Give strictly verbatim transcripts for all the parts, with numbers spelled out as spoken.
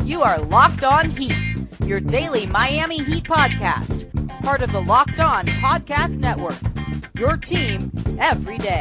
You are Locked On Heat, your daily Miami Heat podcast. Part of the Locked On Podcast Network, your team every day.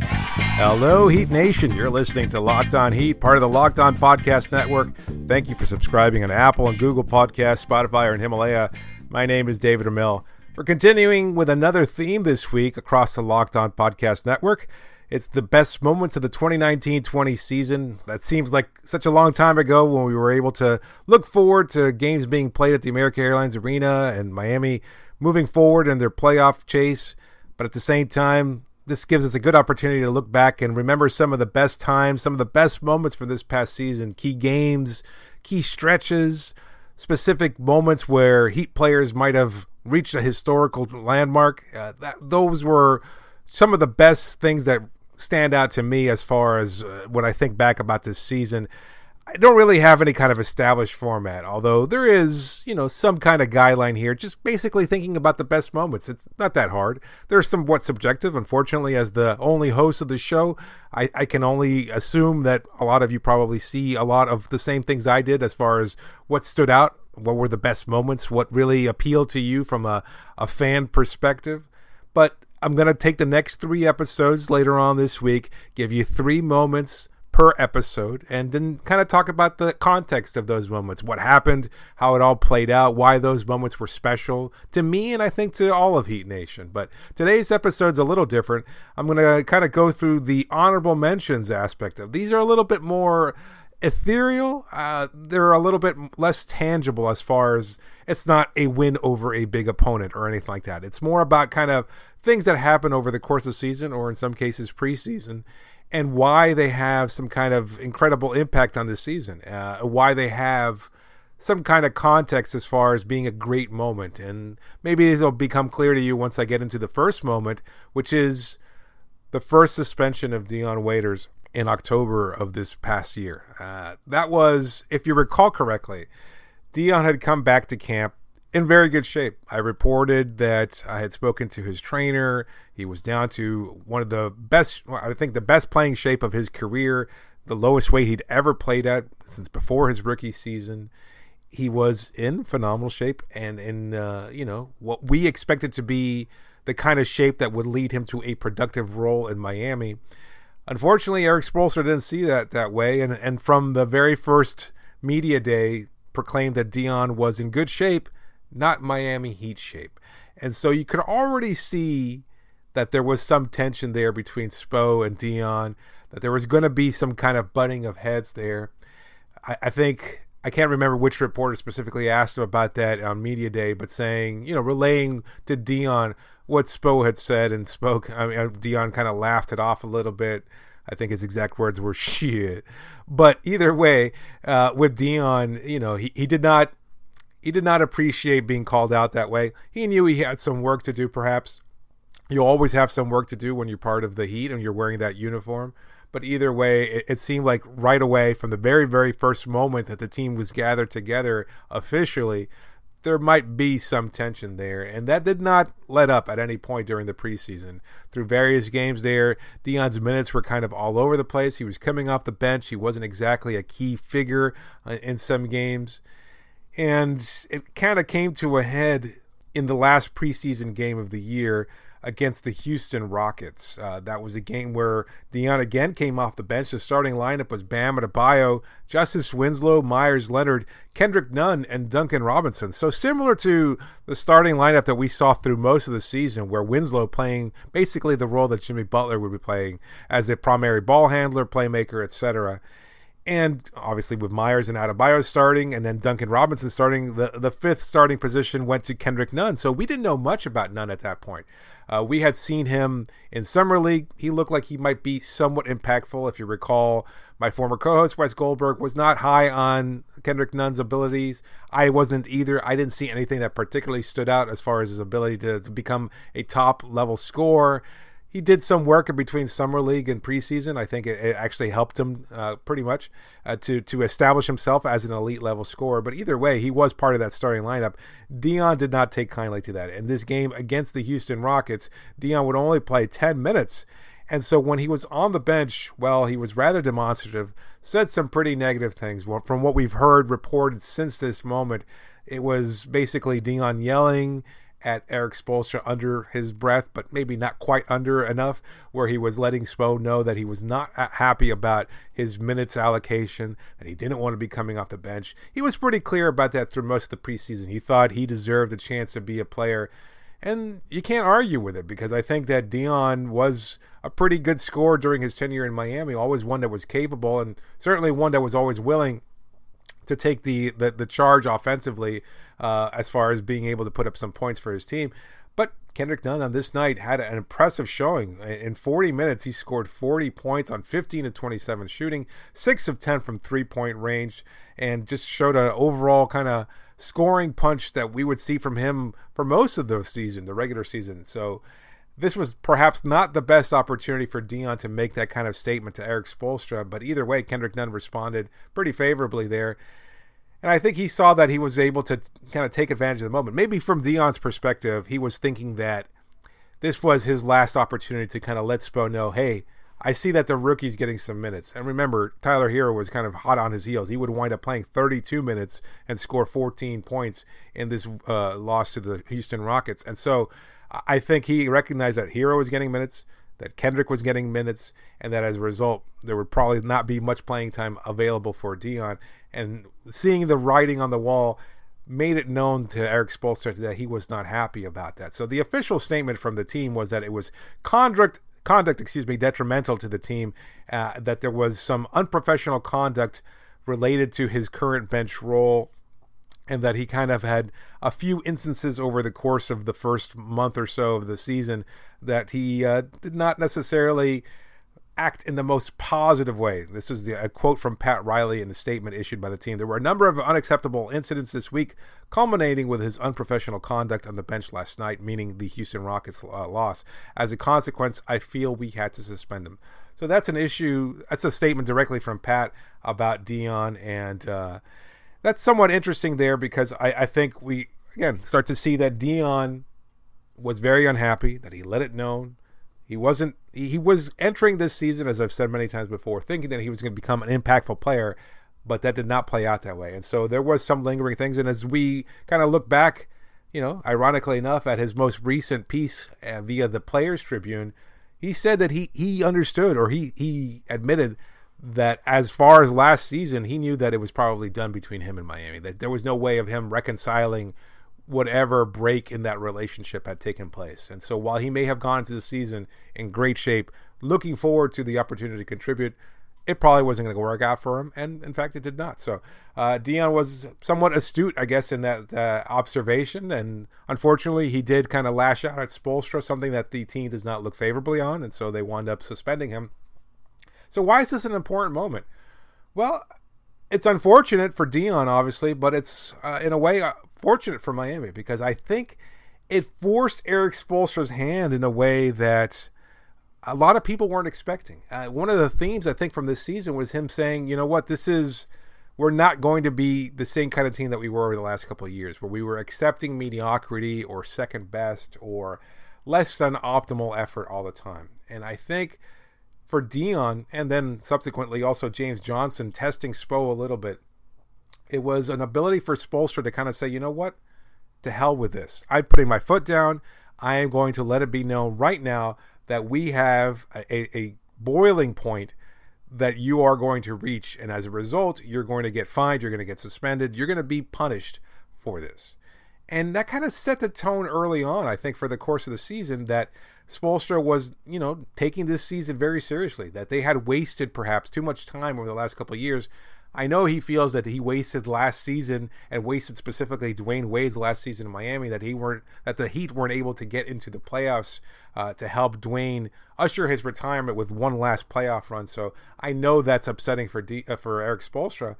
Hello, Heat Nation. You're listening to Locked On Heat, part of the Locked On Podcast Network. Thank you for subscribing on Apple and Google Podcasts, Spotify, and Himalaya. My name is David Ramil. We're continuing with another theme this week across the Locked On Podcast Network. It's the best moments of the twenty nineteen twenty season. That seems like such a long time ago when we were able to look forward to games being played at the American Airlines Arena and Miami moving forward in their playoff chase. But at the same time, this gives us a good opportunity to look back and remember some of the best times, some of the best moments for this past season, key games, key stretches, specific moments where Heat players might have reached a historical landmark. Uh, that, those were some of the best things that stand out to me as far as uh, when I think back about this season. I don't really have any kind of established format, although there is, you know, some kind of guideline here, just basically thinking about the best moments. It's not that hard. They're somewhat subjective. Unfortunately, as the only host of the show, I, I can only assume that a lot of you probably see a lot of the same things I did as far as what stood out, what were the best moments, what really appealed to you from a, a fan perspective. But I'm going to take the next three episodes later on this week, give you three moments per episode, and then kind of talk about the context of those moments, what happened, how it all played out, why those moments were special to me and I think to all of Heat Nation. But today's episode's a little different. I'm going to kind of go through the honorable mentions aspect of these. Are a little bit more ethereal. Uh, they're a little bit less tangible as far as it's not a win over a big opponent or anything like that. It's more about kind of things that happen over the course of the season, or in some cases preseason, and why they have some kind of incredible impact on the season, uh, why they have some kind of context as far as being a great moment. And maybe this will become clear to you once I get into the first moment, which is the first suspension of Dion Waiters in October of this past year. Uh, that was, if you recall correctly, Dion had come back to camp in very good shape. I reported that I had spoken to his trainer. He was down to one of the best, I think the best playing shape of his career, the lowest weight he'd ever played at since before his rookie season. He was in phenomenal shape and in, uh, you know, what we expected to be the kind of shape that would lead him to a productive role in Miami. Unfortunately, Erik Spoelstra didn't see that that way, and, and from the very first media day proclaimed that Dion was in good shape, not Miami Heat shape. And so you could already see that there was some tension there between Spo and Dion, that there was going to be some kind of butting of heads there. I, I think, I can't remember which reporter specifically asked him about that on media day, but saying, you know, relaying to Dion what Spo had said, and spoke, I mean, Dion kind of laughed it off a little bit. I think his exact words were shit. But either way, uh, with Dion, you know, he, he did not, He did not appreciate being called out that way. He knew he had some work to do, perhaps. You always have some work to do when you're part of the Heat and you're wearing that uniform. But either way, it, it seemed like right away, from the very, very first moment that the team was gathered together officially, there might be some tension there. And that did not let up at any point during the preseason. Through various games there, Dion's minutes were kind of all over the place. He was coming off the bench. He wasn't exactly a key figure uh, in some games. And it kind of came to a head in the last preseason game of the year against the Houston Rockets. Uh, that was a game where Dion again came off the bench. The starting lineup was Bam Adebayo, Justice Winslow, Myers Leonard, Kendrick Nunn, and Duncan Robinson. So similar to the starting lineup that we saw through most of the season, where Winslow playing basically the role that Jimmy Butler would be playing as a primary ball handler, playmaker, et cetera. And obviously with Myers and Adebayo starting, and then Duncan Robinson starting, the, the fifth starting position went to Kendrick Nunn. So we didn't know much about Nunn at that point. Uh, we had seen him in Summer League. He looked like he might be somewhat impactful. If you recall, my former co-host, Wes Goldberg, was not high on Kendrick Nunn's abilities. I wasn't either. I didn't see anything that particularly stood out as far as his ability to, to become a top-level scorer. He did some work in between Summer League and preseason. I think it, it actually helped him uh, pretty much uh, to to establish himself as an elite level scorer. But either way, he was part of that starting lineup. Dion did not take kindly to that. In this game against the Houston Rockets, Dion would only play ten minutes. And so when he was on the bench, well, he was rather demonstrative, said some pretty negative things. Well, from what we've heard reported since this moment, it was basically Dion yelling at Erik Spoelstra under his breath, but maybe not quite under enough, where he was letting Spo know that he was not happy about his minutes allocation, that he didn't want to be coming off the bench. He was pretty clear about that through most of the preseason. He thought he deserved a chance to be a player, and you can't argue with it, because I think that Dion was a pretty good scorer during his tenure in Miami, always one that was capable, and certainly one that was always willing to take the, the, the charge offensively uh, as far as being able to put up some points for his team. But Kendrick Nunn on this night had an impressive showing. In forty minutes, he scored forty points on fifteen of twenty-seven shooting, six of ten from three-point range, and just showed an overall kind of scoring punch that we would see from him for most of the season, the regular season. So this was perhaps not the best opportunity for Dion to make that kind of statement to Erik Spoelstra, but either way, Kendrick Nunn responded pretty favorably there. And I think he saw that he was able to kind of take advantage of the moment. Maybe from Dion's perspective, he was thinking that this was his last opportunity to kind of let Spo know, hey, I see that the rookie's getting some minutes. And remember, Tyler Herro was kind of hot on his heels. He would wind up playing thirty-two minutes and score fourteen points in this uh, loss to the Houston Rockets. And so I think he recognized that Herro was getting minutes, that Kendrick was getting minutes, and that as a result, there would probably not be much playing time available for Dion. And seeing the writing on the wall made it known to Erik Spoelstra that he was not happy about that. So the official statement from the team was that it was conduct, conduct, excuse me, detrimental to the team, uh, that there was some unprofessional conduct related to his current bench role, and that he kind of had a few instances over the course of the first month or so of the season that he uh, did not necessarily act in the most positive way. This is the, a quote from Pat Riley in the statement issued by the team. There were a number of unacceptable incidents this week, culminating with his unprofessional conduct on the bench last night, meaning the Houston Rockets uh, loss. As a consequence, I feel we had to suspend him. So that's an issue. That's a statement directly from Pat about Dion, and uh, that's somewhat interesting there, because I, I think we, again, start to see that Dion was very unhappy, that he let it known. He wasn't, he, he was entering this season, as I've said many times before, thinking that he was going to become an impactful player, but that did not play out that way. And so there was some lingering things. And as we kind of look back, you know, ironically enough, at his most recent piece uh, via the Players Tribune, he said that he, he understood, or he, he admitted that as far as last season, he knew that it was probably done between him and Miami, that there was no way of him reconciling whatever break in that relationship had taken place. And so while he may have gone into the season in great shape, looking forward to the opportunity to contribute, it probably wasn't going to work out for him. And in fact, it did not. So uh, Dion was somewhat astute, I guess, in that uh, observation. And unfortunately, he did kind of lash out at Spoelstra, something that the team does not look favorably on. And so they wound up suspending him. So why is this an important moment? Well, it's unfortunate for Dion, obviously, but it's uh, in a way uh, fortunate for Miami, because I think it forced Erik Spoelstra's hand in a way that a lot of people weren't expecting. Uh, one of the themes, I think, from this season was him saying, you know what, this is, we're not going to be the same kind of team that we were over the last couple of years, where we were accepting mediocrity or second best or less than optimal effort all the time. And I think for Dion, and then subsequently also James Johnson testing Spo a little bit, it was an ability for Spoelstra to kind of say, you know what, to hell with this. I'm putting my foot down. I am going to let it be known right now that we have a, a boiling point that you are going to reach. And as a result, you're going to get fined. You're going to get suspended. You're going to be punished for this. And that kind of set the tone early on, I think, for the course of the season, that Spoelstra was, you know, taking this season very seriously, that they had wasted perhaps too much time over the last couple of years. I know he feels that he wasted last season, and wasted specifically Dwayne Wade's last season in Miami, that he weren't, that the Heat weren't able to get into the playoffs uh, to help Dwayne usher his retirement with one last playoff run. So I know that's upsetting for D, uh, for Erik Spoelstra.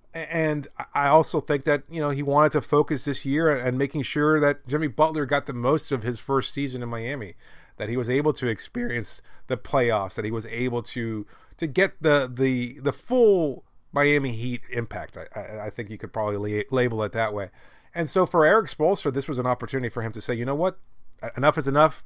And I also think that, you know, he wanted to focus this year and making sure that Jimmy Butler got the most of his first season in Miami, that he was able to experience the playoffs, that he was able to to get the the the full Miami Heat impact. I, I, I think you could probably label it that way. And so for Erik Spoelstra, this was an opportunity for him to say, you know what, enough is enough.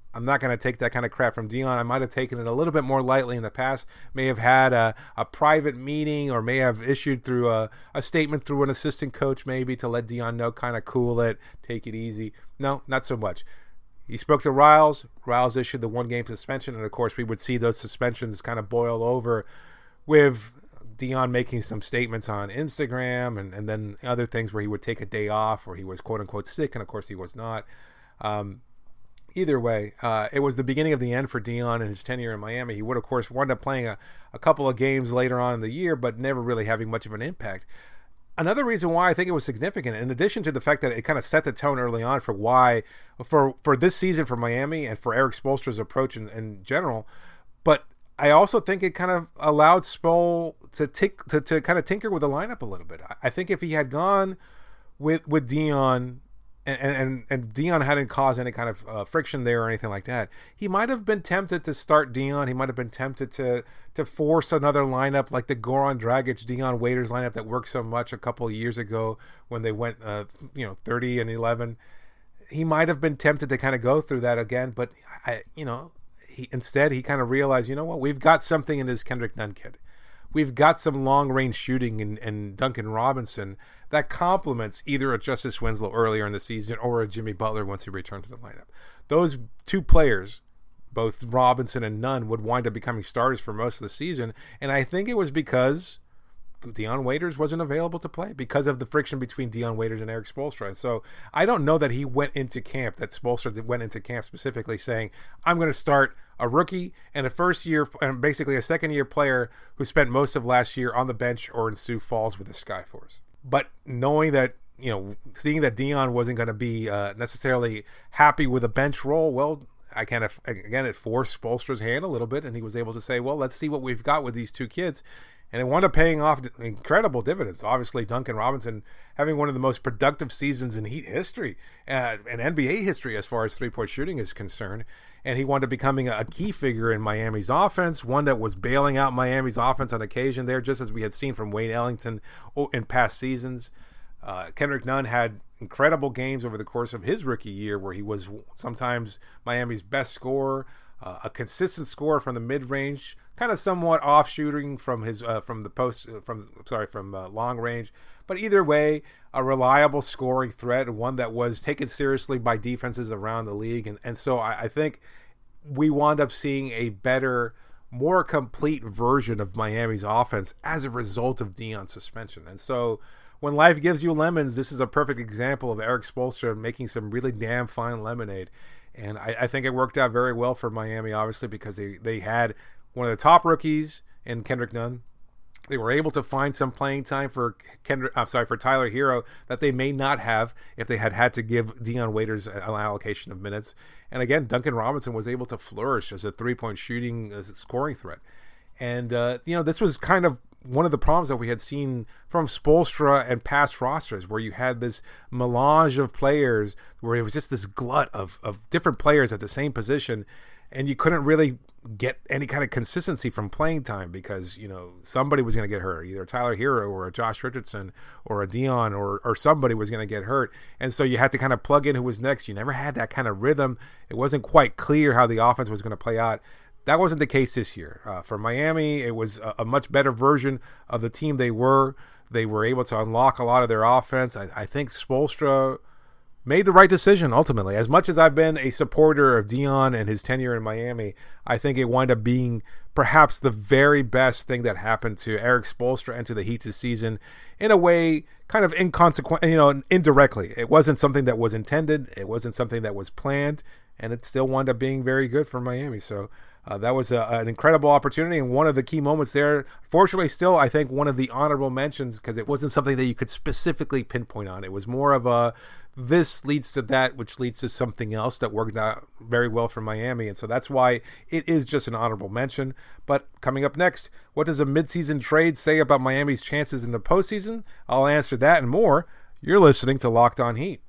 I'm not going to take that kind of crap from Dion. I might have taken it a little bit more lightly in the past, may have had a, a private meeting or may have issued through a, a statement through an assistant coach maybe to let Dion know, kind of cool it, take it easy. No, not so much. He spoke to Riles. Riles issued the one-game suspension, and of course we would see those suspensions kind of boil over with Dion making some statements on Instagram and, and then other things where he would take a day off or he was quote-unquote sick, and of course he was not. Um, Either way, uh, it was the beginning of the end for Dion and his tenure in Miami. He would, of course, wind up playing a, a couple of games later on in the year, but never really having much of an impact. Another reason why I think it was significant, in addition to the fact that it kind of set the tone early on for why, for, for this season for Miami and for Erik Spoelstra's approach in, in general, but I also think it kind of allowed Spoel to, tick, to to kind of tinker with the lineup a little bit. I think if he had gone with with Dion, And, and and Dion hadn't caused any kind of uh, friction there or anything like that, he might have been tempted to start Dion. He might have been tempted to to force another lineup like the Goran Dragic, Dion Waiters lineup that worked so much a couple of years ago when they went uh, you know thirty and eleven. He might have been tempted to kind of go through that again, but I you know he instead he kind of realized, you know what, we've got something in this Kendrick Nunn kid. We've got some long-range shooting in, in Duncan Robinson that complements either a Justice Winslow earlier in the season or a Jimmy Butler once he returned to the lineup. Those two players, both Robinson and Nunn, would wind up becoming starters for most of the season, and I think it was because Dion Waiters wasn't available to play because of the friction between Dion Waiters and Erik Spoelstra. So I don't know that he went into camp, that Spoelstra went into camp specifically saying, I'm going to start a rookie and a first year, and basically a second year player who spent most of last year on the bench or in Sioux Falls with the Skyforce. But knowing that, you know, seeing that Dion wasn't going to be uh, necessarily happy with a bench role, well, I kind of, again, it forced Spoelstra's hand a little bit, and he was able to say, well, let's see what we've got with these two kids. And it wound up paying off incredible dividends. Obviously, Duncan Robinson having one of the most productive seasons in Heat history, uh, and N B A history as far as three-point shooting is concerned. And he wound up becoming a key figure in Miami's offense, one that was bailing out Miami's offense on occasion there, just as we had seen from Wayne Ellington in past seasons. Uh, Kendrick Nunn had incredible games over the course of his rookie year where he was sometimes Miami's best scorer, uh, a consistent scorer from the mid-range, kind of somewhat off shooting from his uh, from the post from sorry from uh, long range, but either way, a reliable scoring threat, one that was taken seriously by defenses around the league, and and so I, I think we wound up seeing a better, more complete version of Miami's offense as a result of Dion's suspension. And so when life gives you lemons, this is a perfect example of Erik Spoelstra making some really damn fine lemonade. And I, I think it worked out very well for Miami, obviously, because they, they had one of the top rookies in Kendrick Nunn. They were able to find some playing time for Kendrick, I'm sorry, for Tyler Hero that they may not have if they had had to give Dion Waiters an allocation of minutes. And again, Duncan Robinson was able to flourish as a three-point shooting, as a scoring threat. And, uh, you know, this was kind of one of the problems that we had seen from Spoelstra and past rosters, where you had this melange of players, where it was just this glut of, of different players at the same position, and you couldn't really get any kind of consistency from playing time because, you know, somebody was going to get hurt, either Tyler Hero or a Josh Richardson or a Dion or, or somebody was going to get hurt. And so you had to kind of plug in who was next. You never had that kind of rhythm. It wasn't quite clear how the offense was going to play out. That wasn't the case this year. Uh, for Miami, it was a, a much better version of the team they were. They were able to unlock a lot of their offense. I, I think Spoelstra made the right decision ultimately. As much as I've been a supporter of Dion and his tenure in Miami, I think it wound up being perhaps the very best thing that happened to Erik Spoelstra and to the Heat this season, in a way kind of inconsequent, you know, indirectly. It wasn't something that was intended. It wasn't something that was planned, and it still wound up being very good for Miami. So uh, that was a, an incredible opportunity and one of the key moments there. Fortunately, still, I think one of the honorable mentions, because it wasn't something that you could specifically pinpoint on. It was more of a, this leads to that, which leads to something else that worked out very well for Miami. And so that's why it is just an honorable mention. But coming up next, what does a midseason trade say about Miami's chances in the postseason? I'll answer that and more. You're listening to Locked On Heat.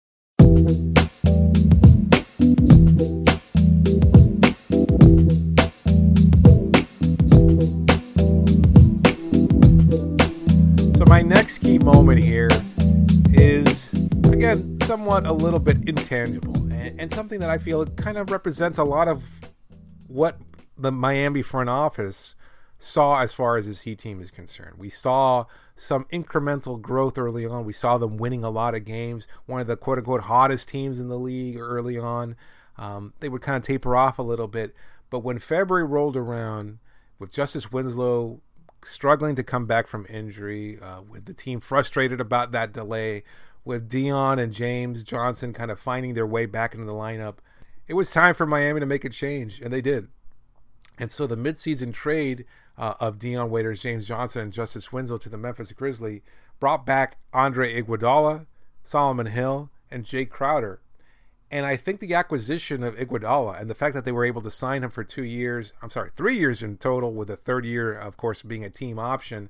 So my next key moment here is, again, somewhat a little bit intangible. and, and something that I feel kind of represents a lot of what the Miami front office saw as far as this Heat team is concerned. We saw some incremental growth early on. We saw them winning a lot of games, one of the quote-unquote hottest teams in the league early on. Um, they would kind of taper off a little bit. But when February rolled around, with Justice Winslow struggling to come back from injury, uh, with the team frustrated about that delay, with Dion and James Johnson kind of finding their way back into the lineup, it was time for Miami to make a change, and they did. And so the midseason trade uh, of Dion Waiters, James Johnson, and Justice Winslow to the Memphis Grizzlies brought back Andre Iguodala, Solomon Hill, and Jay Crowder. And I think the acquisition of Iguodala and the fact that they were able to sign him for two years, I'm sorry, three years in total, with the third year, of course, being a team option,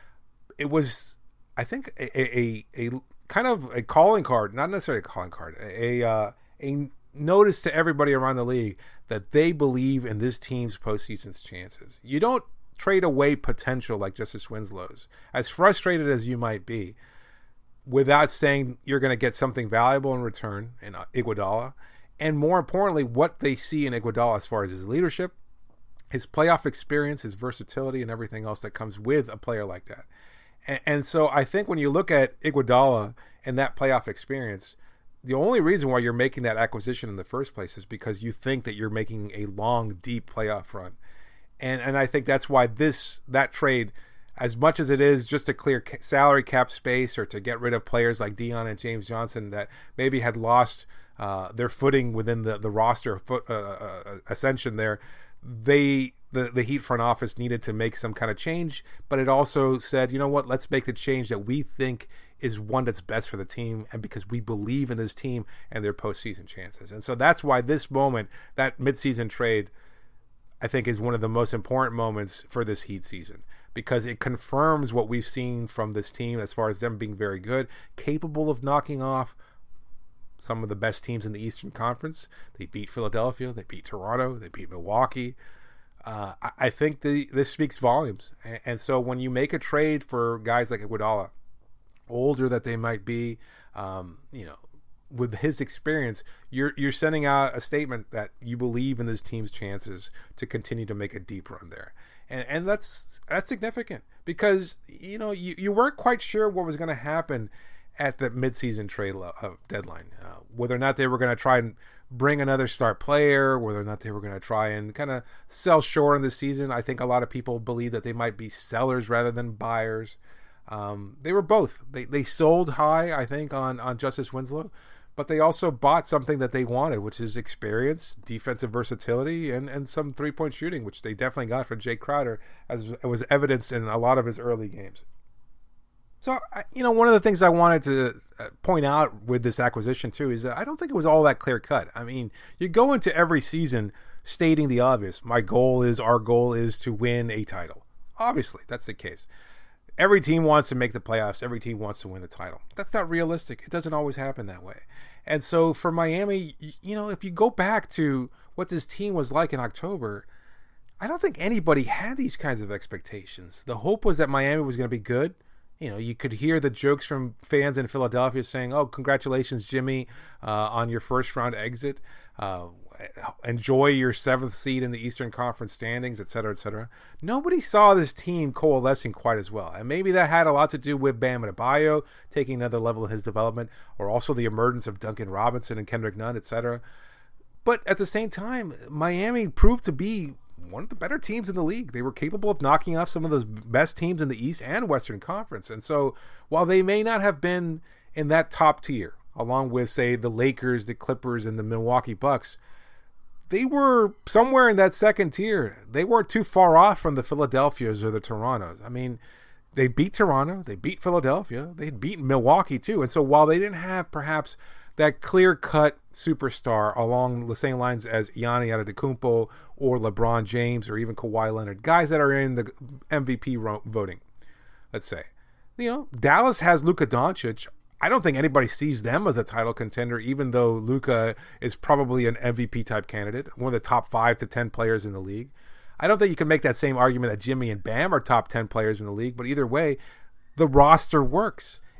it was, I think, a, a, a kind of a calling card, not necessarily a calling card, a, uh, a notice to everybody around the league that they believe in this team's postseason's chances. You don't trade away potential like Justice Winslow's, as frustrated as you might be, without saying you're going to get something valuable in return in Iguodala, and more importantly, what they see in Iguodala as far as his leadership, his playoff experience, his versatility, and everything else that comes with a player like that. And, and so I think when you look at Iguodala and that playoff experience, the only reason why you're making that acquisition in the first place is because you think that you're making a long, deep playoff run. And and I think that's why this that trade, as much as it is just to clear salary cap space or to get rid of players like Dion and James Johnson that maybe had lost uh, their footing within the, the roster foot, uh, uh, ascension there, they the, the Heat front office needed to make some kind of change, but it also said, you know what, let's make the change that we think is one that's best for the team, and because we believe in this team and their postseason chances. And so that's why this moment, that midseason trade, I think is one of the most important moments for this Heat season, because it confirms what we've seen from this team as far as them being very good, capable of knocking off some of the best teams in the Eastern Conference. They beat Philadelphia, they beat Toronto, they beat Milwaukee. Uh, I think the, this speaks volumes. And, and so when you make a trade for guys like Iguodala, older that they might be, um, you know, with his experience, you're you're sending out a statement that you believe in this team's chances to continue to make a deep run there. And and that's that's significant, because, you know, you, you weren't quite sure what was going to happen at the midseason trade lo- uh, deadline, uh, whether or not they were going to try and bring another star player, whether or not they were going to try and kind of sell short in the season. I think a lot of people believe that they might be sellers rather than buyers. Um, they were both. They they sold high, I think, on, on Justice Winslow, but they also bought something that they wanted, which is experience, defensive versatility, and, and some three-point shooting, which they definitely got from Jay Crowder, as it was evidenced in a lot of his early games. So, you know, one of the things I wanted to point out with this acquisition, too, is that I don't think it was all that clear-cut. I mean, you go into every season stating the obvious. My goal is, our goal is to win a title. Obviously, that's the case. Every team wants to make the playoffs. Every team wants to win the title. That's not realistic. It doesn't always happen that way. And so for Miami, you know, if you go back to what this team was like in October, I don't think anybody had these kinds of expectations. The hope was that Miami was going to be good. You know, you could hear the jokes from fans in Philadelphia saying, oh, congratulations, Jimmy, uh, on your first round exit. Uh, enjoy your seventh seed in the Eastern Conference standings, et cetera, et cetera. Nobody saw this team coalescing quite as well. And maybe that had a lot to do with Bam Adebayo taking another level in his development, or also the emergence of Duncan Robinson and Kendrick Nunn, et cetera. But at the same time, Miami proved to be one of the better teams in the league. They were capable of knocking off some of the best teams in the East and Western Conference. And so while they may not have been in that top tier, along with, say, the Lakers, the Clippers, and the Milwaukee Bucks, they were somewhere in that second tier. They weren't too far off from the Philadelphias or the Torontos. I mean, they beat Toronto, they beat Philadelphia, they beat Milwaukee too. And so while they didn't have perhaps that clear-cut superstar along the same lines as Giannis Antetokounmpo or LeBron James or even Kawhi Leonard, guys that are in the M V P voting, let's say, you know, Dallas has Luka Doncic. I don't think anybody sees them as a title contender, even though Luka is probably an M V P type candidate, one of the top five to ten players in the league. I don't think you can make that same argument that Jimmy and Bam are top ten players in the league, but either way, the roster works.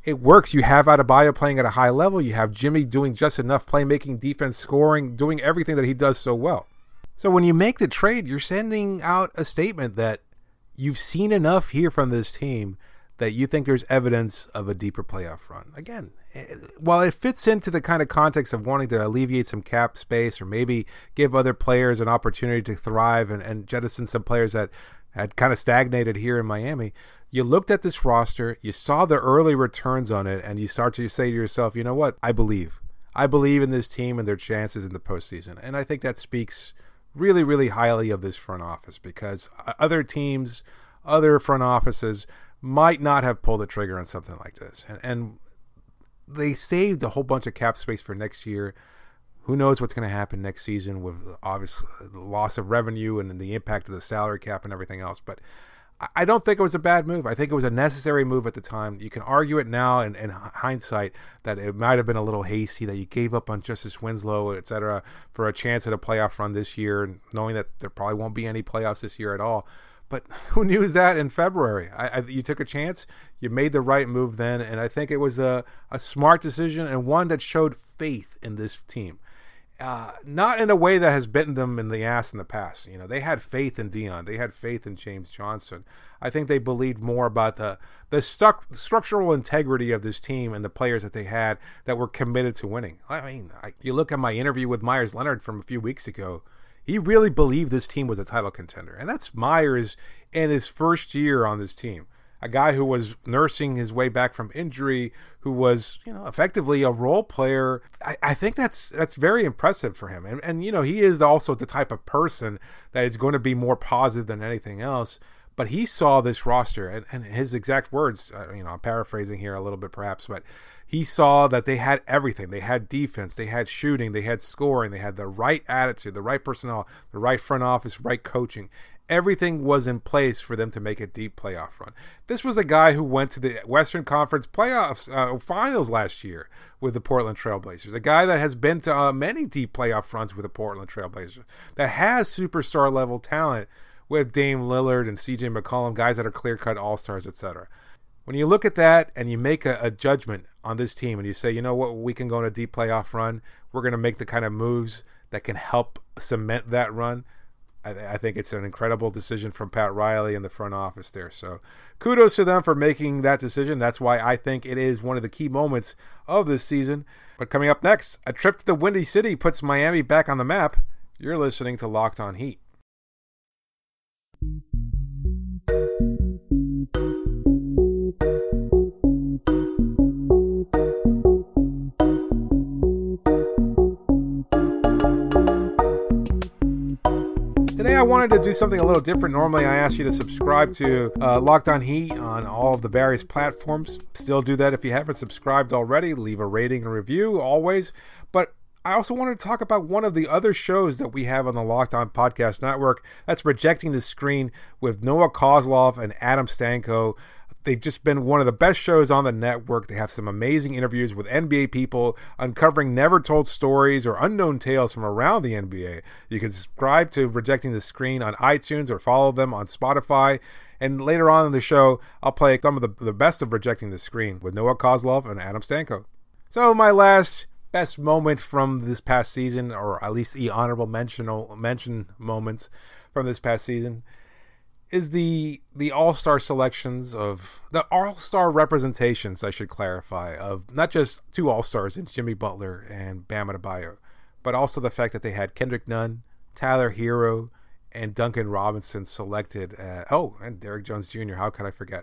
it works. You have Adebayo playing at a high level. You have Jimmy doing just enough playmaking, defense, scoring, doing everything that he does so well. So when you make the trade, you're sending out a statement that you've seen enough here from this team that you think there's evidence of a deeper playoff run. Again, while it fits into the kind of context of wanting to alleviate some cap space or maybe give other players an opportunity to thrive and, and jettison some players that had kind of stagnated here in Miami, you looked at this roster, you saw the early returns on it, and you start to say to yourself, you know what, I believe. I believe in this team and their chances in the postseason. And I think that speaks really, really highly of this front office, because other teams, other front offices might not have pulled the trigger on something like this. And, and they saved a whole bunch of cap space for next year. Who knows what's going to happen next season with obvious loss of revenue and the impact of the salary cap and everything else. But I don't think it was a bad move. I think it was a necessary move at the time. You can argue it now in, in hindsight that it might have been a little hasty, that you gave up on Justice Winslow, et cetera, for a chance at a playoff run this year, knowing that there probably won't be any playoffs this year at all. But who knew that in February? I, I, you took a chance. You made the right move then, and I think it was a, a smart decision and one that showed faith in this team. Uh, not in a way that has bitten them in the ass in the past. You know, they had faith in Dion. They had faith in James Johnson. I think they believed more about the the stu- structural integrity of this team and the players that they had that were committed to winning. I mean, I, you look at my interview with Myers Leonard from a few weeks ago. He really believed this team was a title contender. And that's Myers in his first year on this team. A guy who was nursing his way back from injury, who was, you know, effectively a role player. I, I think that's that's very impressive for him. And, and, you know, he is also the type of person that is going to be more positive than anything else. But he saw this roster, and, and his exact words, uh, you know, I'm paraphrasing here a little bit perhaps, but he saw that they had everything. They had defense, they had shooting, they had scoring, they had the right attitude, the right personnel, the right front office, right coaching. Everything was in place for them to make a deep playoff run. This was a guy who went to the Western Conference playoffs uh, finals last year with the Portland Trailblazers, a guy that has been to uh, many deep playoff runs with the Portland Trailblazers, that has superstar level talent with Dame Lillard and C J McCollum, guys that are clear-cut all-stars, et cetera. When you look at that and you make a, a judgment on this team and you say, you know what, we can go on a deep playoff run, we're going to make the kind of moves that can help cement that run, I, th- I think it's an incredible decision from Pat Riley and the front office there. So kudos to them for making that decision. That's why I think it is one of the key moments of this season. But coming up next, a trip to the Windy City puts Miami back on the map. You're listening to Locked On Heat. Today I wanted to do something a little different. Normally I ask you to subscribe to uh, Locked On Heat on all of the various platforms. Still do that if you haven't subscribed already. Leave a rating and review always. But I also wanted to talk about one of the other shows that we have on the Locked On Podcast Network. That's Rejecting the Screen with Noah Kozlov and Adam Stanko. They've just been one of the best shows on the network. They have some amazing interviews with N B A people, uncovering never-told stories or unknown tales from around the N B A. You can subscribe to Rejecting the Screen on iTunes or follow them on Spotify. And later on in the show, I'll play some of the, the best of Rejecting the Screen with Noah Kozlov and Adam Stanko. So my last best moment from this past season, or at least the honorable mention, mention moments from this past season, is the the all-star selections of the all-star representations, I should clarify, of not just two all-stars in Jimmy Butler and Bam Adebayo, but also the fact that they had Kendrick Nunn, Tyler Hero, and Duncan Robinson selected, uh, oh, and Derrick Jones Junior, how could I forget,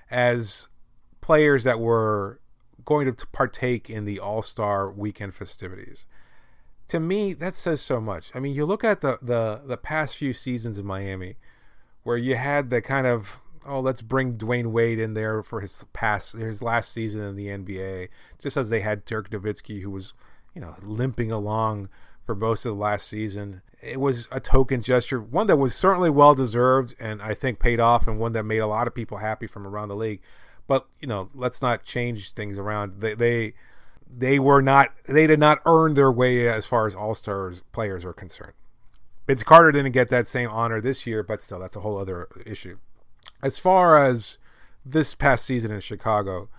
as players that were going to partake in the all-star weekend festivities. To me, that says so much. I mean, you look at the the, the past few seasons in Miami, where you had the kind of, oh, let's bring Dwayne Wade in there for his past, his last season in the N B A, just as they had Dirk Nowitzki, who was, you know, limping along for most of the last season. It was a token gesture, one that was certainly well-deserved and I think paid off, and one that made a lot of people happy from around the league. But, you know, let's not change things around. They they, they were not, they did not earn their way as far as all-stars players are concerned. Vince Carter didn't get that same honor this year, but still, that's a whole other issue. As far as this past season in Chicago,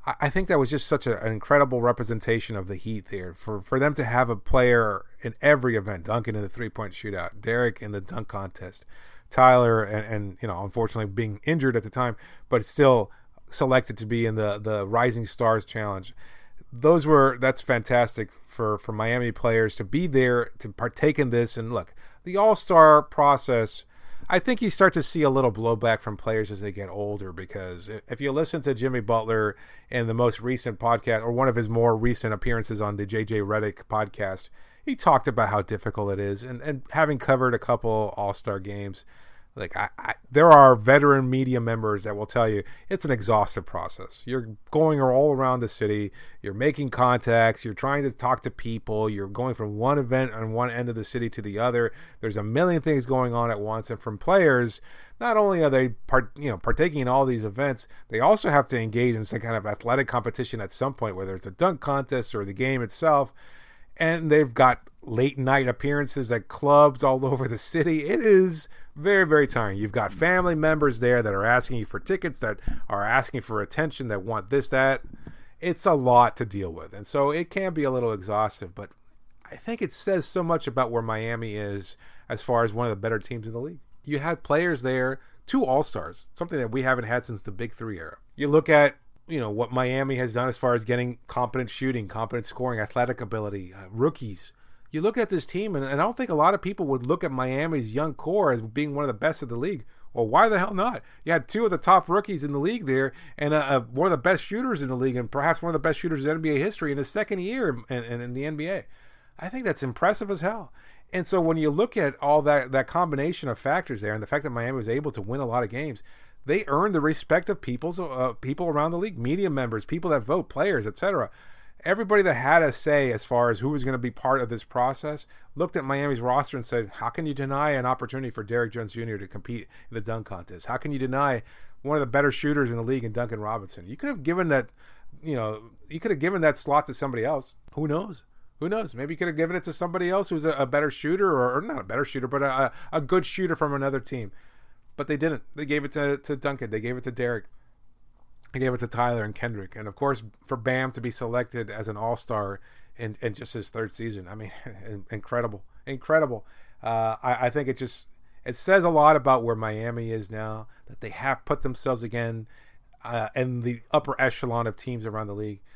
I, I think that was just such a, an incredible representation of the Heat there. For, for them to have a player in every event, Duncan in the three-point shootout, Derek in the dunk contest, Tyler, and, and you know, unfortunately being injured at the time, but still selected to be in the, the Rising Stars Challenge. Those were, that's fantastic for, for Miami players to be there, to partake in this. And look, the All-Star process, I think you start to see a little blowback from players as they get older, because if you listen to Jimmy Butler in the most recent podcast, or one of his more recent appearances on the J J Redick podcast, he talked about how difficult it is. And, and having covered a couple All-Star games, Like I, I, there are veteran media members that will tell you it's an exhaustive process. You're going all around the city. You're making contacts. You're trying to talk to people. You're going from one event on one end of the city to the other. There's a million things going on at once. And from players, not only are they part, you know, partaking in all these events, they also have to engage in some kind of athletic competition at some point, whether it's a dunk contest or the game itself. And they've got late night appearances at clubs all over the city. It is very, very tiring. You've got family members there that are asking you for tickets, that are asking for attention, that want this, that. It's a lot to deal with. And so it can be a little exhaustive, but I think it says so much about where Miami is as far as one of the better teams in the league. You had players there, two All-Stars, something that we haven't had since the Big Three era. You look at, you know, what Miami has done as far as getting competent shooting, competent scoring, athletic ability, uh, rookies. You look at this team, and, and I don't think a lot of people would look at Miami's young core as being one of the best of the league. Well, why the hell not? You had two of the top rookies in the league there, and uh, uh, one of the best shooters in the league, and perhaps one of the best shooters in N B A history in his second year in, in, in the N B A. I think that's impressive as hell. And so when you look at all that, that combination of factors there, and the fact that Miami was able to win a lot of games, they earned the respect of people's, uh, people around the league, media members, people that vote, players, et cetera. Everybody that had a say as far as who was going to be part of this process looked at Miami's roster and said, how can you deny an opportunity for Derrick Jones Junior to compete in the dunk contest? How can you deny one of the better shooters in the league in Duncan Robinson? You could have given that, you know, you could have given that slot to somebody else. Who knows? Who knows? Maybe you could have given it to somebody else who's a, a better shooter, or, or not a better shooter, but a, a good shooter from another team. But they didn't. They gave it to, to Duncan. They gave it to Derek. They gave it to Tyler and Kendrick. And, of course, for Bam to be selected as an all-star in, in just his third season. I mean, incredible. Incredible. Uh, I, I think it just it says a lot about where Miami is now, that they have put themselves again uh, in the upper echelon of teams around the league.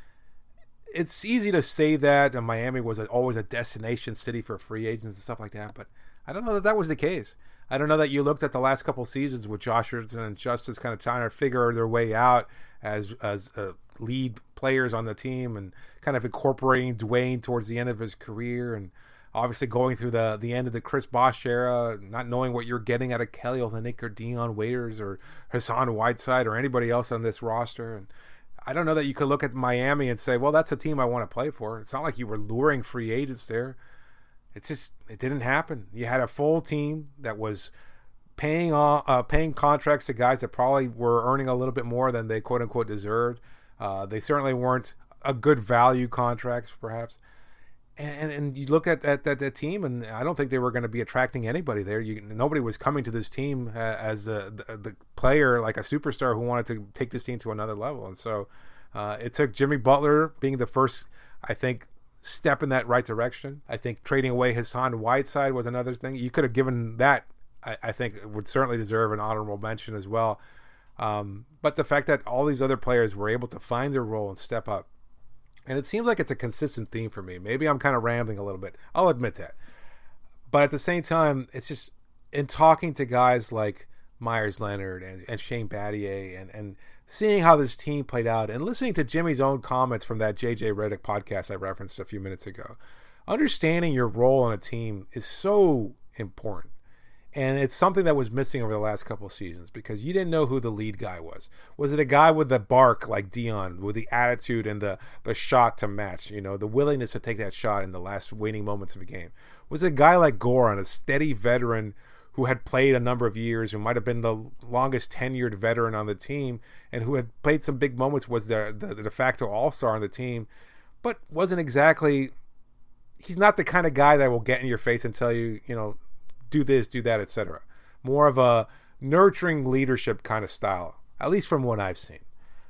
It's easy to say that and Miami was a, always a destination city for free agents and stuff like that, but I don't know that that was the case. I don't know that you looked at the last couple seasons with Josh Richardson and Justice kind of trying to figure their way out as as uh, lead players on the team, and kind of incorporating Dwayne towards the end of his career, and obviously going through the the end of the Chris Bosh era, not knowing what you're getting out of Kelly Olynyk or Dion Waiters or Hassan Whiteside or anybody else on this roster. And I don't know that you could look at Miami and say, well, that's a team I want to play for. It's not like you were luring free agents there. It's just, it didn't happen. You had a full team that was paying uh, paying contracts to guys that probably were earning a little bit more than they quote unquote deserved. Uh, they certainly weren't a good value contracts, perhaps. And and you look at that that, that team, and I don't think they were going to be attracting anybody there. You, nobody was coming to this team uh, as a, the, the player, like a superstar who wanted to take this team to another level. And so uh, it took Jimmy Butler being the first, I think, step in that right direction. I think trading away Hassan Whiteside was another thing. You could have given that, I, I think, would certainly deserve an honorable mention as well. Um, but the fact that all these other players were able to find their role and step up. And it seems like it's a consistent theme for me. Maybe I'm kind of rambling a little bit. I'll admit that. But at the same time, it's just in talking to guys like Myers Leonard and, and Shane Battier and, and seeing how this team played out and listening to Jimmy's own comments from that J J Redick podcast I referenced a few minutes ago. Understanding your role on a team is so important. And it's something that was missing over the last couple of seasons because you didn't know who the lead guy was. Was it a guy with the bark like Dion, with the attitude and the, the shot to match, you know, the willingness to take that shot in the last waning moments of a game? Was it a guy like Goran, a steady veteran who had played a number of years, who might have been the longest tenured veteran on the team and who had played some big moments, was the, the, the de facto all-star on the team, but wasn't exactly, he's not the kind of guy that will get in your face and tell you, you know, do this, do that, et cetera. More of a nurturing leadership kind of style, at least from what I've seen.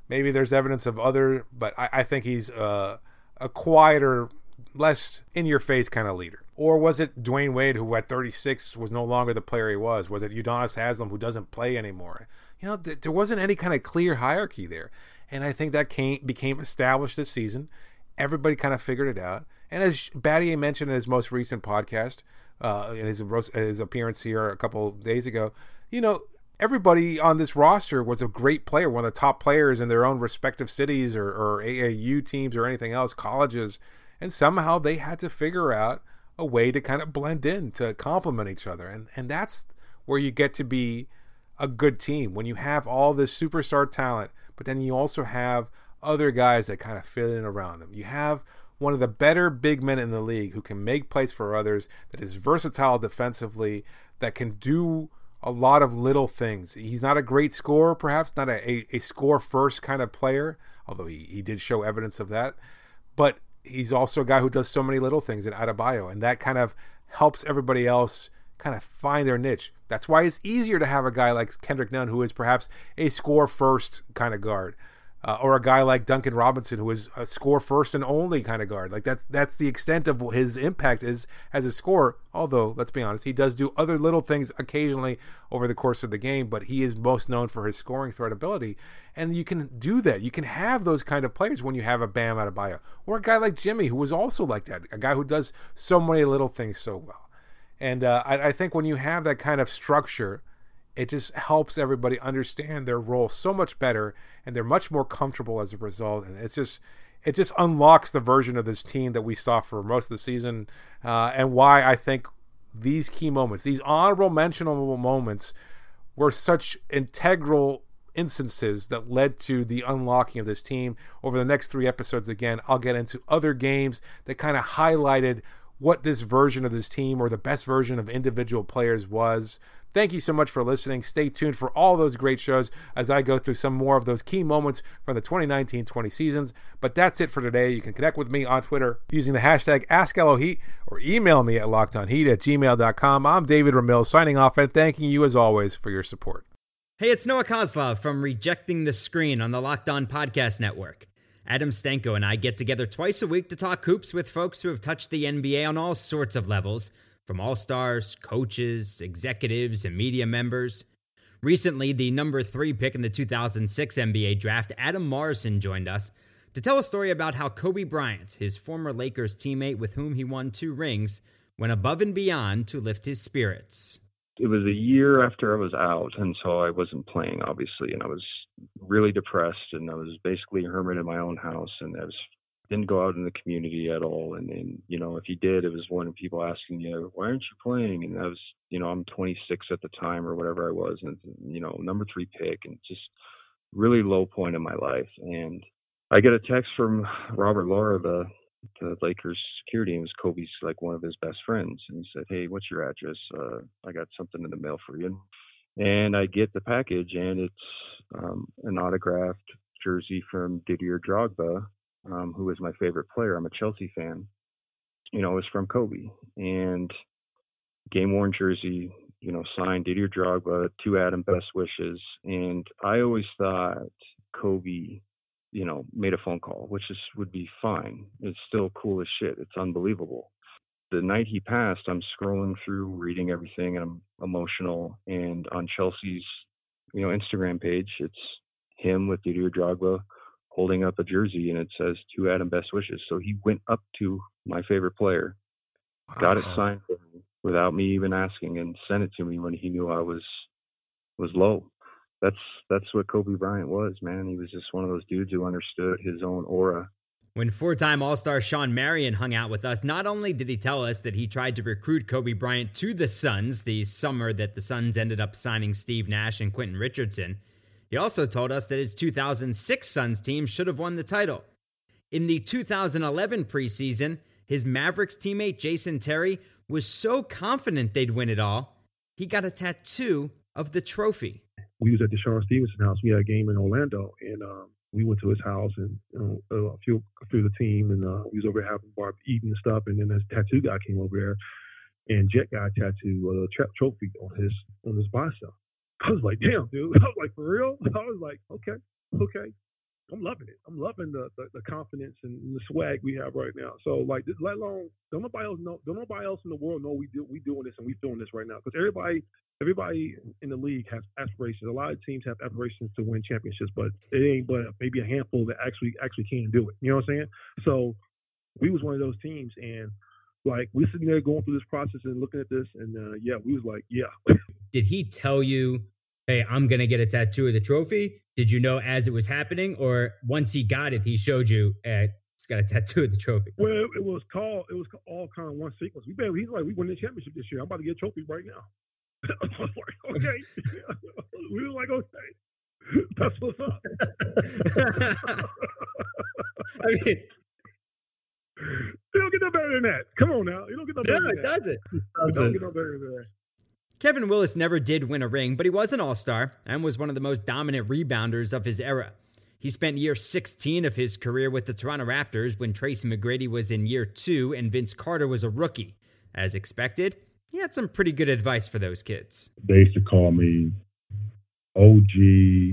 Maybe there's evidence of other, but I, I think he's uh, a quieter, less in-your-face kind of leader. Or was it Dwayne Wade, who at thirty-six was no longer the player he was? Was it Udonis Haslem, who doesn't play anymore? You know, th- there wasn't any kind of clear hierarchy there. And I think that came became established this season. Everybody kind of figured it out. And as Battier mentioned in his most recent podcast, uh, in his, his appearance here a couple of days ago, you know, everybody on this roster was a great player, one of the top players in their own respective cities or, or A A U teams or anything else, colleges. And somehow they had to figure out a way to kind of blend in, to complement each other. And and that's where you get to be a good team, when you have all this superstar talent, but then you also have other guys that kind of fit in around them. You have one of the better big men in the league who can make plays for others, that is versatile defensively, that can do a lot of little things. He's not a great scorer, perhaps, not a, a, a score-first kind of player, although he, he did show evidence of that. But he's also a guy who does so many little things in Adebayo, and that kind of helps everybody else kind of find their niche. That's why it's easier to have a guy like Kendrick Nunn, who is perhaps a score-first kind of guard, uh, or a guy like Duncan Robinson, who is a score-first and only kind of guard. Like that's that's the extent of his impact is as a scorer. Although, let's be honest, he does do other little things occasionally over the course of the game, but he is most known for his scoring threat ability. And you can do that. You can have those kind of players when you have a Bam Adebayo, or a guy like Jimmy, who was also like that, a guy who does so many little things so well. And uh, I, I think when you have that kind of structure, it just helps everybody understand their role so much better, and they're much more comfortable as a result. And it's just, it just unlocks the version of this team that we saw for most of the season, uh, and why I think these key moments, these honorable mentionable moments, were such integral instances that led to the unlocking of this team. Over the next three episodes, again, I'll get into other games that kind of highlighted what this version of this team, or the best version of individual players, was. Thank you so much for listening. Stay tuned for all those great shows as I go through some more of those key moments from the twenty nineteen twenty seasons. But that's it for today. You can connect with me on Twitter using the hashtag AskLOHeat, or email me at lockedonheat at gmail dot com. I'm David Ramil, signing off and thanking you as always for your support. Hey, it's Noah Kozlov from Rejecting the Screen on the Locked On Podcast Network. Adam Stenko and I get together twice a week to talk hoops with folks who have touched the N B A on all sorts of levels, from all-stars, coaches, executives, and media members. Recently, the number three pick in the two thousand six N B A draft, Adam Morrison, joined us to tell a story about how Kobe Bryant, his former Lakers teammate with whom he won two rings, went above and beyond to lift his spirits. It was a year after I was out, and so I wasn't playing, obviously, and I was really depressed, and I was basically a hermit in my own house, and I was didn't go out in the community at all. And then, you know, if you did, it was one of people asking you, why aren't you playing? And I was, you know, I'm twenty-six at the time or whatever I was, and, you know, number three pick, and just really low point in my life. And I get a text from Robert Laura, the the Lakers security, and it was Kobe's, like, one of his best friends. And he said, hey, what's your address? Uh, I got something in the mail for you. And I get the package, and it's um, an autographed jersey from Didier Drogba, um, who is my favorite player. I'm a Chelsea fan. You know, it was from Kobe. And game-worn jersey, you know, signed Didier Drogba, to Adam, best wishes. And I always thought Kobe, you know, made a phone call, which is would be fine. It's still cool as shit. It's unbelievable. The night he passed, I'm scrolling through, reading everything, and I'm emotional. And on Chelsea's, you know, Instagram page, it's him with Didier Drogba holding up a jersey, and it says, to Adam, best wishes. So he went up to my favorite player, got it signed for me without me even asking, and sent it to me when he knew I was was low. That's that's what Kobe Bryant was, man. He was just one of those dudes who understood his own aura. When four-time All-Star Shawn Marion hung out with us, not only did he tell us that he tried to recruit Kobe Bryant to the Suns the summer that the Suns ended up signing Steve Nash and Quentin Richardson, he also told us that his two thousand six Suns team should have won the title. In the two thousand eleven preseason, his Mavericks teammate Jason Terry was so confident they'd win it all, he got a tattoo of the trophy. We was at the Sean Stevenson house. We had a game in Orlando, and um, we went to his house, and you know, a few through the team, and uh, we was over there having bar eating and stuff. And then this tattoo guy came over there, and Jet got a tattoo, a uh, tra- trophy on his on his bicep. I was like, damn, dude. I was like, for real? I was like, okay, okay. I'm loving it. I'm loving the, the, the confidence and the swag we have right now. So like, let alone don't nobody else know, don't nobody else in the world know we do we doing this and we doing this right now, because everybody everybody in the league has aspirations. A lot of teams have aspirations to win championships, but it ain't but maybe a handful that actually actually can do it. You know what I'm saying? So we was one of those teams, and like we sitting there going through this process and looking at this, and uh, yeah, we was like, yeah. Did he tell you, hey, I'm going to get a tattoo of the trophy? Did you know as it was happening? Or once he got it, he showed you, hey, he's got a tattoo of the trophy? Well, it was called, it was all kind of one sequence. We been, he's like, we won the championship this year. I'm about to get a trophy right now. I was like, okay. We were like, okay. That's what's up. I mean, you don't get no better than that. Come on now. You don't get no better no, than it that. doesn't. You don't get no better than that. Kevin Willis never did win a ring, but he was an all-star and was one of the most dominant rebounders of his era. He spent year sixteen of his career with the Toronto Raptors when Tracy McGrady was in year two and Vince Carter was a rookie. As expected, he had some pretty good advice for those kids. They used to call me O G,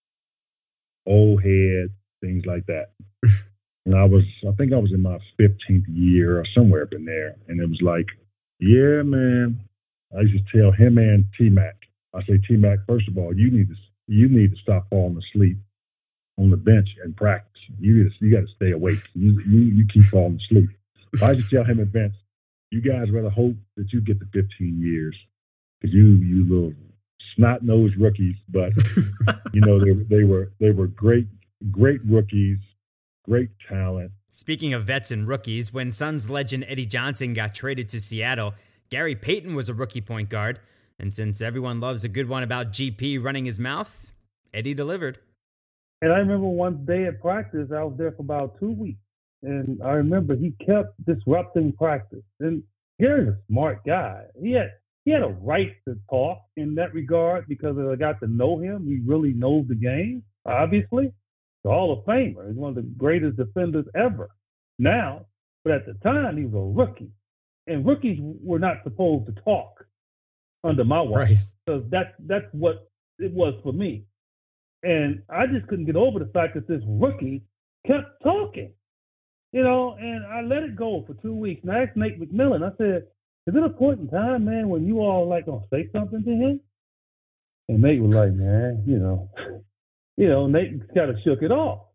old head, things like that. And I was, I think I was in my fifteenth year or somewhere up in there. And it was like, yeah, man. I used to tell him and T-Mac, I say, T-Mac, first of all, you need to you need to stop falling asleep on the bench and practice. You need to, you got to stay awake. You, you you keep falling asleep. I used to tell him and Vince, you guys rather hope that you get the fifteen years, because you you little snot-nosed rookies. But you know they they were they were great great rookies, great talent. Speaking of vets and rookies, when Suns legend Eddie Johnson got traded to Seattle, Gary Payton was a rookie point guard, and since everyone loves a good one about G P running his mouth, Eddie delivered. And I remember one day at practice, I was there for about two weeks, and I remember he kept disrupting practice. And Gary's a smart guy. He had he had a right to talk in that regard because as I got to know him, he really knows the game, obviously. The Hall of Famer. He's one of the greatest defenders ever now, but at the time, he was a rookie. And rookies were not supposed to talk under my watch. Right. Because that's, that's what it was for me. And I just couldn't get over the fact that this rookie kept talking, you know, and I let it go for two weeks. And I asked Nate McMillan, I said, is it a point in time, man, when you all like going to say something to him? And Nate was like, man, you know, you know, Nate kind of shook it off.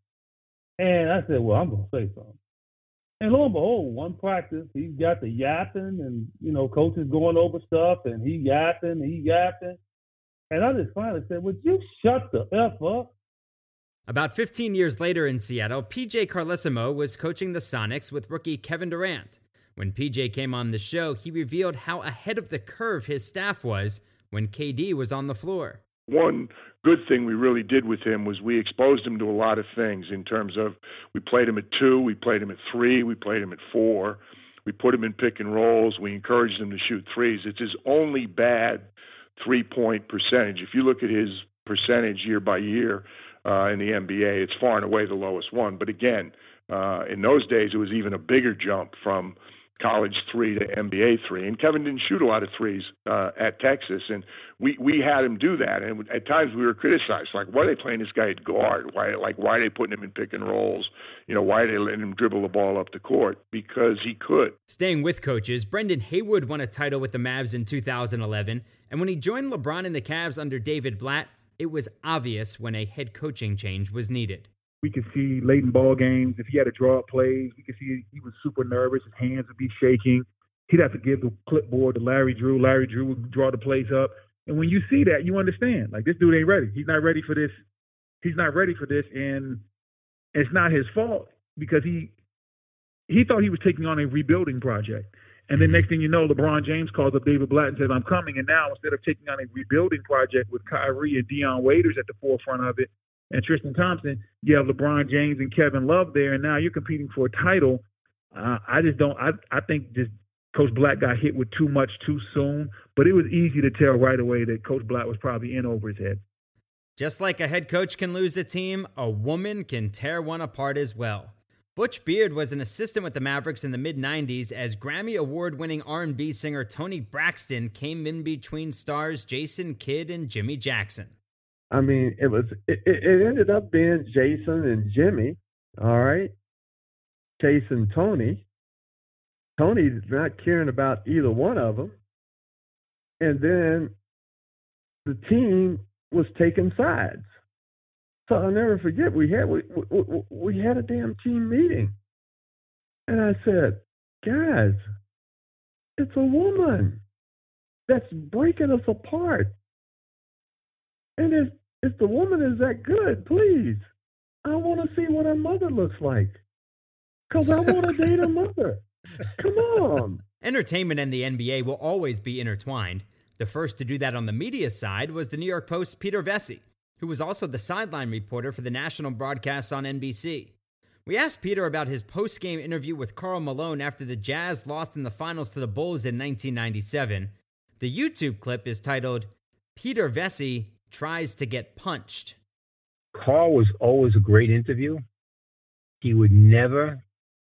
And I said, well, I'm going to say something. And lo and behold, one practice, he's got the yapping and, you know, coaches going over stuff and he yapping, he yapping. And I just finally said, would you shut the F up? About fifteen years later in Seattle, P J Carlesimo was coaching the Sonics with rookie Kevin Durant. When P J came on the show, he revealed how ahead of the curve his staff was when K D was on the floor. One good thing we really did with him was we exposed him to a lot of things in terms of we played him at two, we played him at three, we played him at four. We put him in pick and rolls. We encouraged him to shoot threes. It's his only bad three-point percentage. If you look at his percentage year by year uh, in the N B A, it's far and away the lowest one. But again, uh, in those days, it was even a bigger jump from college three to N B A three. And Kevin didn't shoot a lot of threes uh, at Texas, and we, we had him do that. And at times we were criticized, like, why are they playing this guy at guard? Why like why are they putting him in pick and rolls? You know, why are they letting him dribble the ball up the court? Because he could. Staying with coaches, Brendan Haywood won a title with the Mavs in two thousand eleven, and when he joined LeBron and the Cavs under David Blatt, it was obvious when a head coaching change was needed. We could see late in ball games, if he had to draw up plays, we could see he was super nervous. His hands would be shaking. He'd have to give the clipboard to Larry Drew. Larry Drew would draw the plays up. And when you see that, you understand, like, this dude ain't ready. He's not ready for this. He's not ready for this. And it's not his fault because he he thought he was taking on a rebuilding project. And then next thing you know, LeBron James calls up David Blatt and says, I'm coming. And now instead of taking on a rebuilding project with Kyrie and Deion Waiters at the forefront of it, and Tristan Thompson, you have LeBron James and Kevin Love there, and now you're competing for a title. Uh, I just don't. I I think just Coach Blatt got hit with too much too soon, but it was easy to tell right away that Coach Blatt was probably in over his head. Just like a head coach can lose a team, a woman can tear one apart as well. Butch Beard was an assistant with the Mavericks in the mid nineties as Grammy Award-winning R and B singer Toni Braxton came in between stars Jason Kidd and Jimmy Jackson. I mean, it was it, it ended up being Jason and Jimmy, all right, Chase and Tony. Tony's not caring about either one of them, and then the team was taking sides. So I'll never forget we had we we, we had a damn team meeting, and I said, guys, it's a woman that's breaking us apart. And if, if the woman is that good, please, I want to see what her mother looks like. Because I want to date her mother. Come on. Entertainment and the N B A will always be intertwined. The first to do that on the media side was the New York Post's Peter Vecsey, who was also the sideline reporter for the national broadcasts on N B C. We asked Peter about his post-game interview with Karl Malone after the Jazz lost in the finals to the Bulls in nineteen ninety-seven. The YouTube clip is titled, Peter Vecsey Tries to Get Punched. Karl was always a great interview. He would never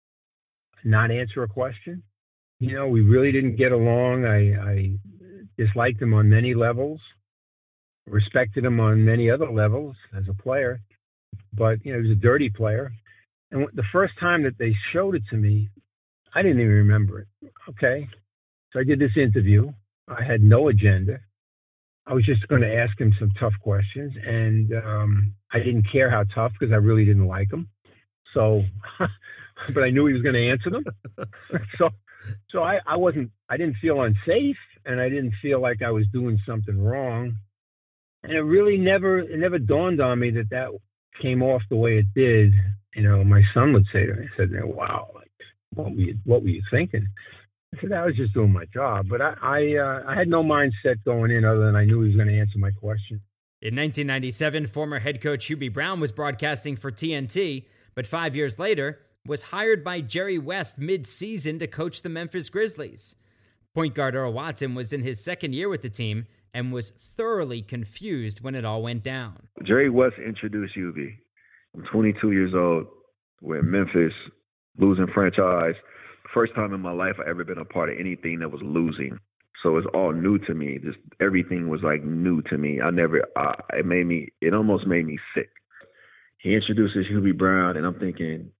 not answer a question. You know, we really didn't get along. I, I disliked him on many levels, respected him on many other levels as a player, but, you know, he was a dirty player. And the first time that they showed it to me, I didn't even remember it. Okay. So I did this interview. I had no agenda. I was just going to ask him some tough questions, and um, I didn't care how tough because I really didn't like him. So, but I knew he was going to answer them. so, so I, I wasn't, I didn't feel unsafe, and I didn't feel like I was doing something wrong. And it really never, it never dawned on me that that came off the way it did. You know, my son would say to me, I said, wow, like, what were you, what were you thinking? I said, I was just doing my job. But I I, uh, I had no mindset going in other than I knew he was going to answer my question. In nineteen ninety-seven, former head coach Hubie Brown was broadcasting for T N T, but five years later was hired by Jerry West mid-season to coach the Memphis Grizzlies. Point guard Earl Watson was in his second year with the team and was thoroughly confused when it all went down. Jerry West introduced Hubie. I'm twenty-two years old. We're in Memphis, losing franchise. First time in my life I ever been a part of anything that was losing. So it's all new to me. Just everything was like new to me. I never, uh, it made me, it almost made me sick. He introduces Hubie Brown, and I'm thinking,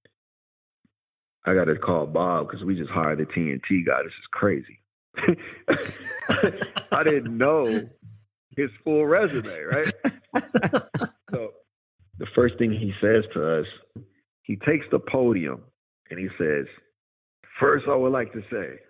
I got to call Bob because we just hired the T N T guy. This is crazy. I didn't know his full resume, right? So the first thing he says to us, he takes the podium and he says, first, I would like to say,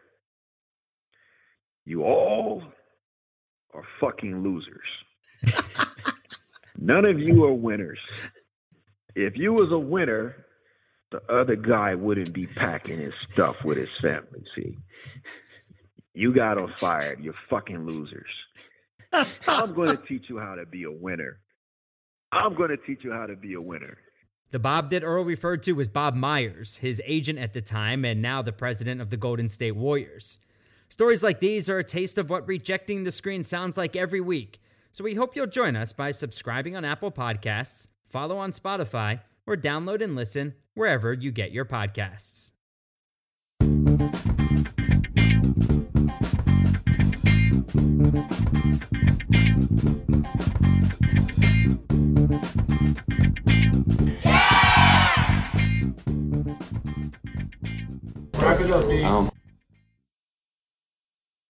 you all are fucking losers. None of you are winners. If you was a winner, the other guy wouldn't be packing his stuff with his family, see? You got him fired. You're fucking losers. I'm going to teach you how to be a winner. I'm going to teach you how to be a winner. The Bob that Earl referred to was Bob Myers, his agent at the time and now the president of the Golden State Warriors. Stories like these are a taste of what rejecting the screen sounds like every week, so we hope you'll join us by subscribing on Apple Podcasts, follow on Spotify, or download and listen wherever you get your podcasts. Wrap it up, D. Um,